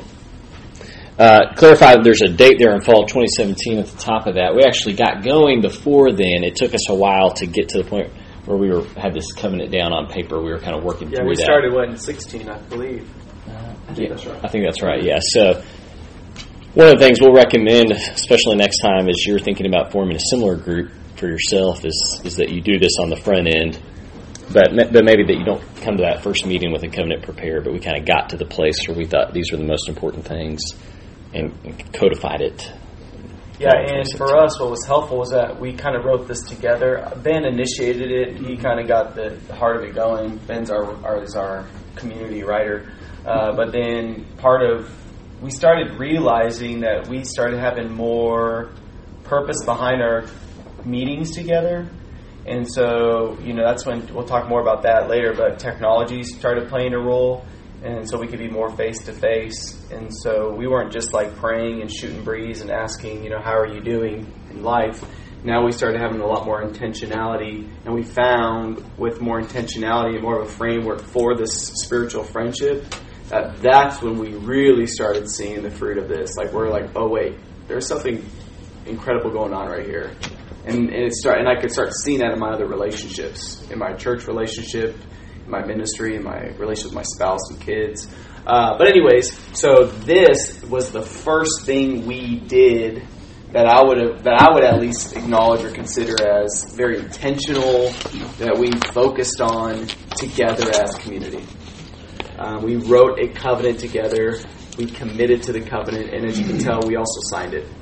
clarify, there's a date there in fall of 2017 at the top of that. We actually got going before then. It took us a while to get to the point where we had this covenant down on paper. We were kind of working through that. Yeah, we started, in 16, I believe. I think that's right. I think that's right, yeah. So one of the things we'll recommend, especially next time, as you're thinking about forming a similar group for yourself, is that you do this on the front end, but maybe that you don't come to that first meeting with a covenant prepared, but we kind of got to the place where we thought these were the most important things and codified it. Yeah, and for us, what was helpful was that we kind of wrote this together. Ben initiated it. He kind of got the heart of it going. Ben's our community writer. But then we started realizing that we started having more purpose behind our meetings together. And so, that's when we'll talk more about that later, but technology started playing a role. And so we could be more face-to-face. And so we weren't just like praying and shooting breeze and asking, how are you doing in life? Now we started having a lot more intentionality. And we found with more intentionality and more of a framework for this spiritual friendship, that's when we really started seeing the fruit of this. Like we're like, oh wait, there's something incredible going on right here. And I could start seeing that in my other relationships, in my church relationship, in my ministry, in my relationship with my spouse and kids. But anyways, so this was the first thing we did that I would at least acknowledge or consider as very intentional, that we focused on together as a community. We wrote a covenant together. We committed to the covenant, and as you can tell, we also signed it.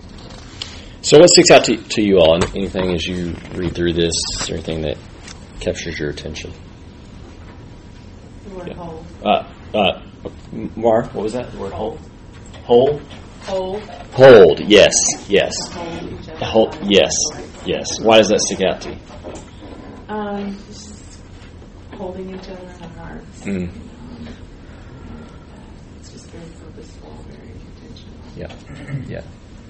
So what sticks out to you all? Anything as you read through this, or anything that captures your attention? The word whole. Mar, what was that? The word whole? Whole? Hold, yes. hold, Yes. Why does that stick out to you? Just holding each other in our hearts. It's just very purposeful, very intentional.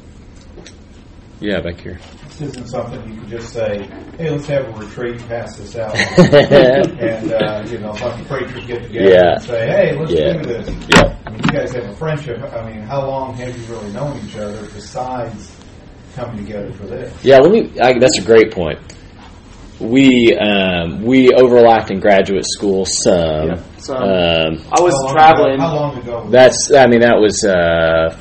Yeah, back here. This isn't something you can just say, hey, let's have a retreat, pass this out. And, a bunch of preachers get together and say, hey, let's do this. Yeah. I mean, you guys have a friendship. I mean, how long have you really known each other besides coming together for this? Yeah, that's a great point. We overlapped in graduate school some. Yeah, some. I was traveling. How long ago? That was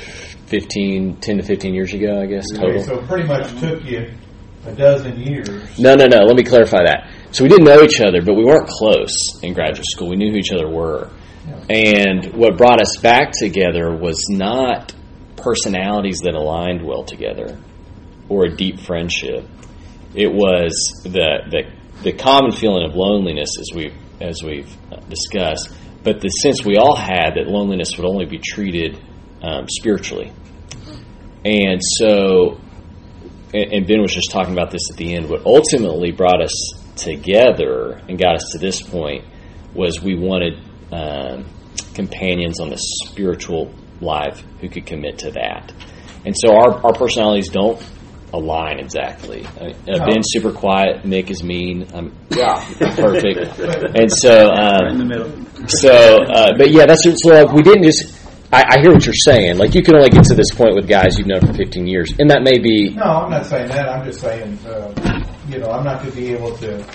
10 to 15 years ago, I guess, total. Okay, so it pretty much took you a dozen years. No. Let me clarify that. So we didn't know each other, but we weren't close in graduate school. We knew who each other were. Yeah. And what brought us back together was not personalities that aligned well together or a deep friendship. It was the common feeling of loneliness, as we've discussed, but the sense we all had that loneliness would only be treated spiritually. And so, and Ben was just talking about this at the end, what ultimately brought us together and got us to this point was we wanted companions on the spiritual life who could commit to that. And so our personalities don't align exactly. Ben's super quiet, Nick is mean, I'm perfect. And so, in the middle. But yeah, that's so we didn't just. I hear what you're saying. Like, you can only get to this point with guys you've known for 15 years. And that may be... No, I'm not saying that. I'm just saying, I'm not going to be able to...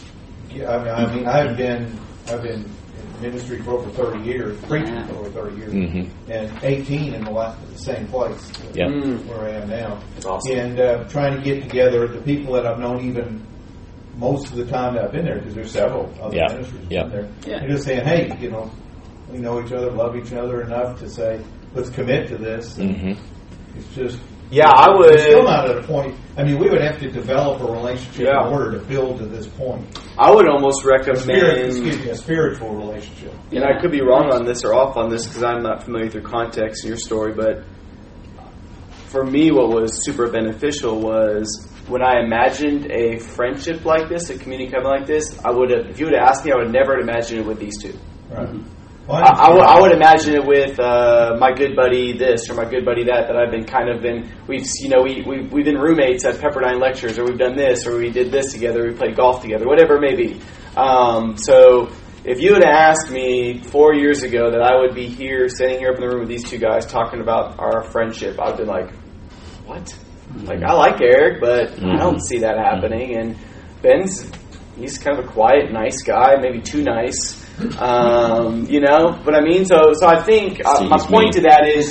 I mean, I've been in ministry for over 30 years, preaching for over 30 years, and 18 in the same place where I am now. That's awesome. And trying to get together the people that I've known even most of the time that I've been there, because there's several other ministries in there. Yeah. And just saying, hey, we know each other, love each other enough to say, let's commit to this. It's just... Yeah, I would... We're still not at a point... I mean, we would have to develop a relationship in order to build to this point. I would almost recommend... a spiritual relationship. And I could be wrong on this or off on this because I'm not familiar with your context and your story, but for me what was super beneficial was when I imagined a friendship like this, a community coming like this, I would have. If you would have asked me, I would never have imagined it with these two. Right. Well, I would imagine it with my good buddy this or my good buddy that I've been we've been roommates at Pepperdine lectures, or we've done this, or we did this together, we played golf together, whatever it may be. So if you had asked me 4 years ago that I would be standing here up in the room with these two guys talking about our friendship, I'd been like, what? Like, I like Eric, but I don't see that happening. And he's kind of a quiet, nice guy, maybe too nice. You know what I mean? So I think my point to that is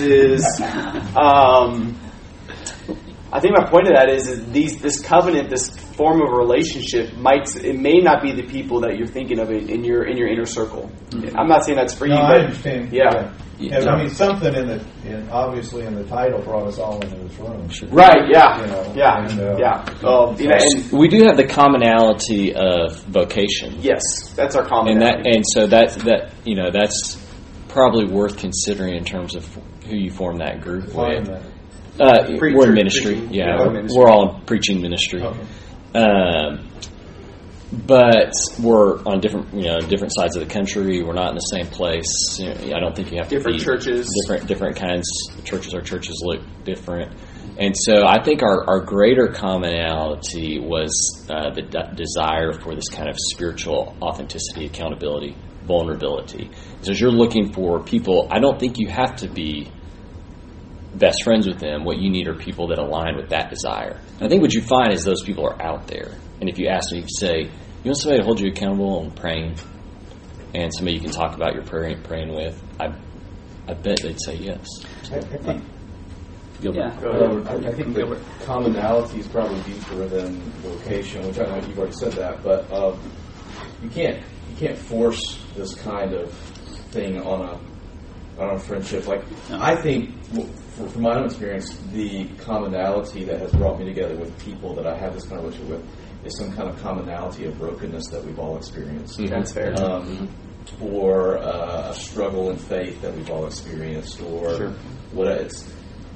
this covenant, this form of relationship may not be the people that you're thinking of in your inner circle. Mm-hmm. I'm not saying that's for you. I understand. Yeah. I mean, something obviously in the title brought us all into this room. Sure. Right? Yeah. You know, yeah. and, yeah. And we do have the commonality of vocation. Yes, that's our commonality. And so that's probably worth considering in terms of who you form that group with. We're in ministry. We're all in preaching ministry. Okay. But we're on different sides of the country. We're not in the same place. I don't think you have to different churches. Different kinds of churches. Our churches look different, and so I think our greater commonality was the desire for this kind of spiritual authenticity, accountability, vulnerability. So as you're looking for people, I don't think you have to be best friends with them. What you need are people that align with that desire. And I think what you find is those people are out there. And if you ask me, you say, you want somebody to hold you accountable and praying, and somebody you can talk about your praying with, I bet they'd say yes. I think Yeah. I think the commonality is probably deeper than vocation, which I know you've already said that, but you can't force this kind of thing on a friendship. Like, I think, from my own experience, the commonality that has brought me together with people that I have this kind of relationship with is some kind of commonality of brokenness that we've all experienced. Mm-hmm. That's fair. Or a struggle in faith that we've all experienced, or what it's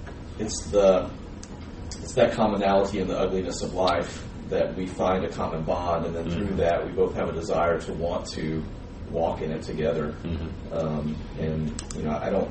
that commonality in the ugliness of life that we find a common bond, and then through that we both have a desire to want to walk in it together. And I don't.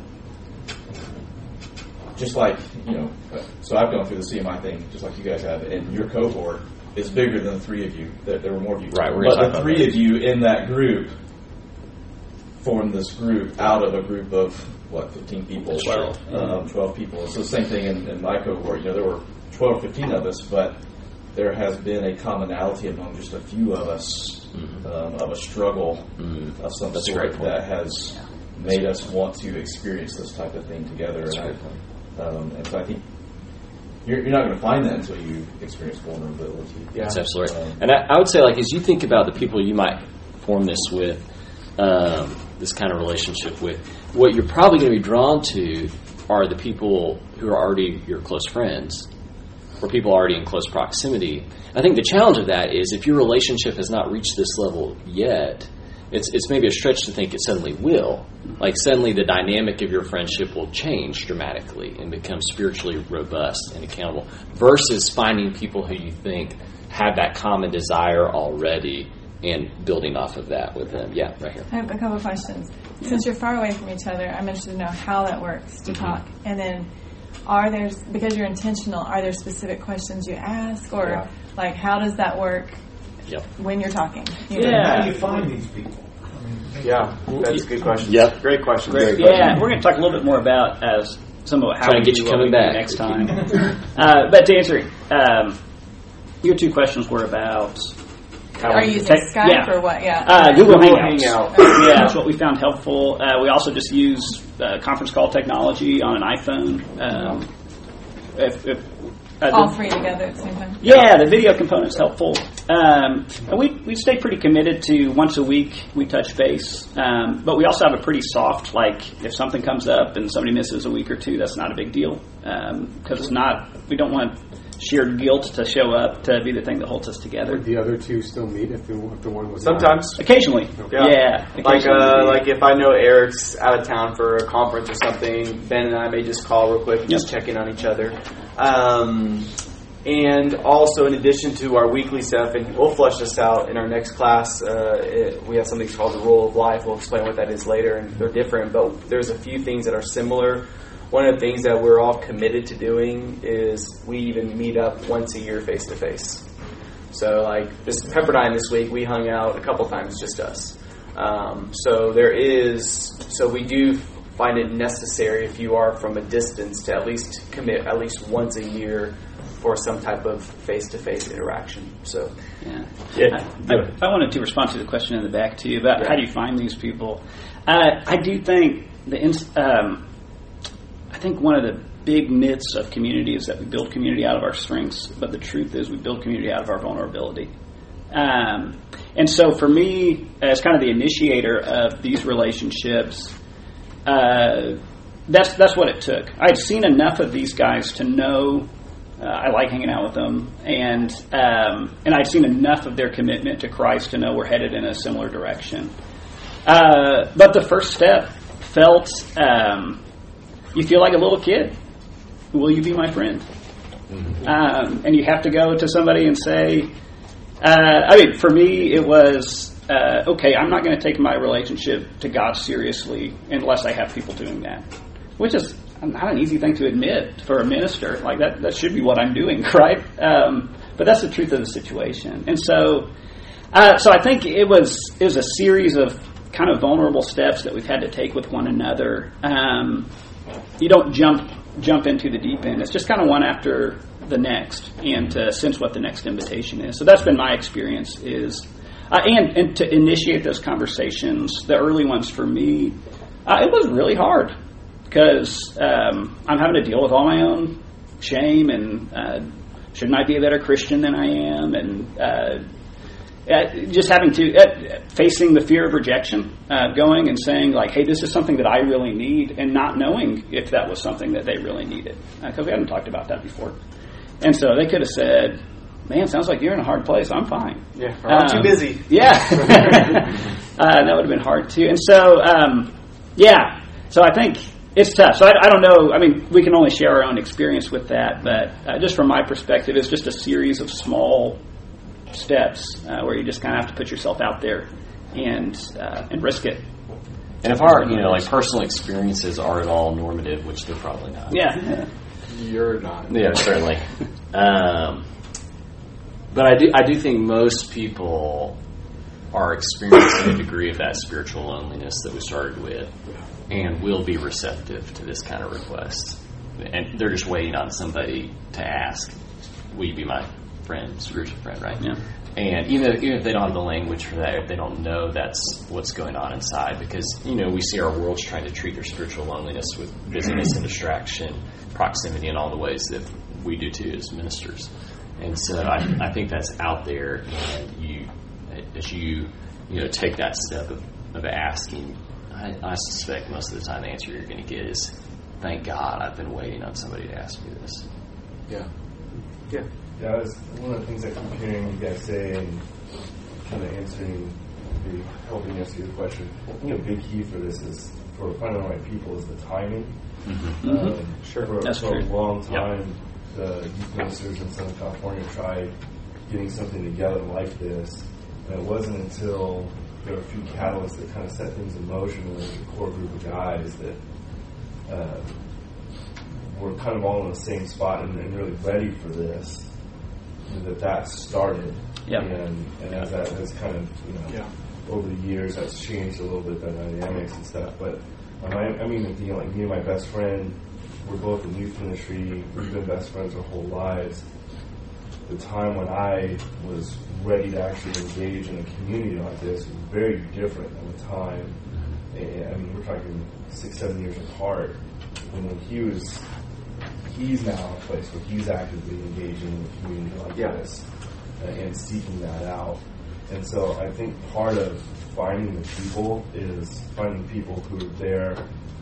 Just like, so I've gone through the CMI thing, just like you guys have, and your cohort is bigger than the three of you. There were more of you. Right. But the three of you in that group formed this group out of a group of, 15 people? 12. 12 people. So the same thing in my cohort. There were 12 or 15 of us, but there has been a commonality among just a few of us of a struggle of some sort that has made us want to experience this type of thing together. And so I think you're not going to find that until you experience vulnerability. Yeah. That's absolutely right. And I would say, as you think about the people you might form this with, this kind of relationship with, what you're probably going to be drawn to are the people who are already your close friends, or people already in close proximity. I think the challenge of that is if your relationship has not reached this level yet, it's maybe a stretch to think it suddenly will. Suddenly the dynamic of your friendship will change dramatically and become spiritually robust and accountable, versus finding people who you think have that common desire already and building off of that with them. Yeah, right here. I have a couple of questions. Since you're far away from each other, I'm interested to know how that works to talk. And then, because you're intentional, are there specific questions you ask? Or, how does that work when you're talking? How do you find these people? That's a good question. Yep. Great question. Great question. We're going to talk a little bit more about some of how trying to get you you coming back next time. But to answer your two questions were about. Are you using Skype or what? Google Hangouts. That's what we found helpful. We also just use conference call technology on an iPhone. All three together at the same time? Yeah, the video component's helpful. And we stay pretty committed to once a week we touch base. But we also have a pretty soft, if something comes up and somebody misses a week or two, that's not a big deal. Because we don't want shared guilt to show up to be the thing that holds us together. Would the other two still meet if the one was sometimes not? Occasionally. Yeah. Like if I know Eric's out of town for a conference or something, Ben and I may just call real quick and just check in on each other. And also, in addition to our weekly stuff, and we'll flesh this out in our next class, we have something called the Rule of Life. We'll explain what that is later, and they're different, but there's a few things that are similar. One of the things that we're all committed to doing is we even meet up once a year face-to-face. So, like, this Pepperdine this week, we hung out a couple times, just us. So we do find it necessary, if you are from a distance, to at least commit at least once a year for some type of face-to-face interaction. So, I wanted to respond to the question in the back too about how do you find these people. I do think I think one of the big myths of community is that we build community out of our strengths, but the truth is we build community out of our vulnerability. And so for me, as kind of the initiator of these relationships, that's what it took. I'd seen enough of these guys to know I like hanging out with them, and I'd seen enough of their commitment to Christ to know we're headed in a similar direction. But the first step felt, you feel like a little kid. Will you be my friend? And you have to go to somebody and say, for me, it was, okay, I'm not going to take my relationship to God seriously unless I have people doing that, which is not an easy thing to admit for a minister. Like that should be what I'm doing, right? But that's the truth of the situation. And so I think it was a series of kind of vulnerable steps that we've had to take with one another. You don't jump into the deep end. It's just kind of one after the next, and to sense what the next invitation is. So that's been my experience. And to initiate those conversations, the early ones for me, it was really hard because I'm having to deal with all my own shame and shouldn't I be a better Christian than I am, and just having to facing the fear of rejection, going and saying like, hey, this is something that I really need, and not knowing if that was something that they really needed, because we hadn't talked about that before. And so they could have said, man, sounds like you're in a hard place. I'm fine. Yeah, or I'm too busy. Yeah. That would have been hard too. And so, so I think it's tough. So I don't know. I mean, we can only share our own experience with that, but just from my perspective, it's just a series of small steps where you just kind of have to put yourself out there and risk it. And if our personal experiences are at all normative, which they're probably not. Yeah. You're not. Yeah, certainly. But I do think most people are experiencing a degree of that spiritual loneliness that we started with, and will be receptive to this kind of request. And they're just waiting on somebody to ask, will you be my friend, spiritual friend, right? Yeah. And even if they don't have the language for that, if they don't know that's what's going on inside, because, we see our world's trying to treat their spiritual loneliness with busyness and distraction, proximity, and all the ways that we do too as ministers. And so I think that's out there, and as you take that step of asking, I suspect most of the time the answer you're going to get is, thank God I've been waiting on somebody to ask me this. Yeah. Yeah, that's one of the things I keep hearing you guys say, and kind of helping answer your question. I think a big key for this is, for finding the right people, is the timing. Sure. For true. a long time, the youth ministers in Southern California tried getting something together like this, and it wasn't until there were a few catalysts that kind of set things in motion, and there was a core group of guys that were kind of all in the same spot and really ready for this, that started. Yep. And as that has kind of, over the years, that's changed a little bit, the dynamics and stuff. But I mean, like me and my best friend, we're both in youth ministry. We've been best friends our whole lives. The time when I was ready to actually engage in a community like this was very different than the time. I mean, we're talking 6-7 years apart. And when he's now in a place where he's actively engaging in a community like this and seeking that out. And so I think part of finding the people is finding people who are there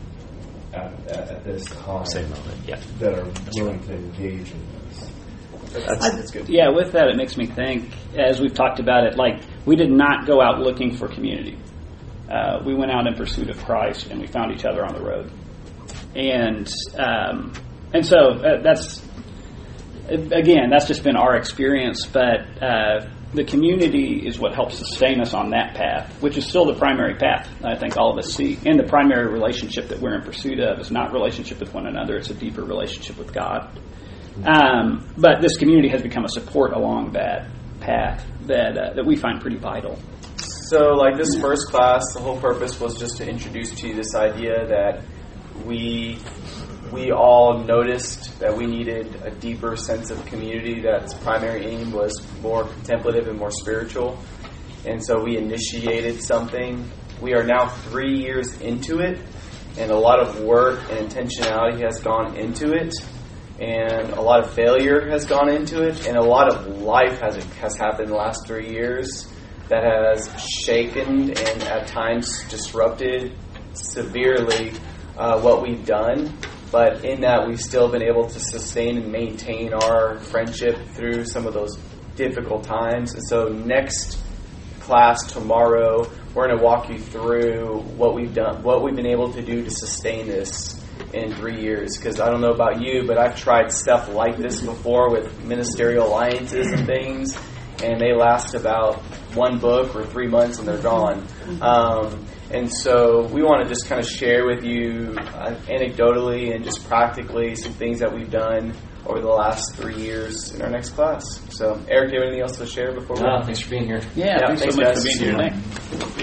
at this time that are willing to engage in this. That's good. Yeah, with that, it makes me think, as we've talked about it, like, we did not go out looking for community. We went out in pursuit of Christ, and we found each other on the road. And so that's again, that's just been our experience, but the community is what helps sustain us on that path, which is still the primary path I think all of us see. And the primary relationship that we're in pursuit of is not relationship with one another, it's a deeper relationship with God. But this community has become a support along that path that we find pretty vital. So, like this first class, the whole purpose was just to introduce to you this idea that we all noticed that we needed a deeper sense of community, that its primary aim was more contemplative and more spiritual. And so we initiated something. We are now 3 years into it, and a lot of work and intentionality has gone into it, and a lot of failure has gone into it, and a lot of life has happened in the last 3 years that has shaken and at times disrupted severely what we've done. But in that, we've still been able to sustain and maintain our friendship through some of those difficult times. And so next class tomorrow, we're going to walk you through what we've done, what we've been able to do to sustain this in 3 years. Because I don't know about you, but I've tried stuff like this before with ministerial alliances and things, and they last about one book or 3 months and they're gone. And so we want to just kind of share with you anecdotally and just practically some things that we've done over the last 3 years in our next class. So, Eric, do you have anything else to share before we No, thanks for being here. Yeah, thanks so much guys. for being here. Thanks.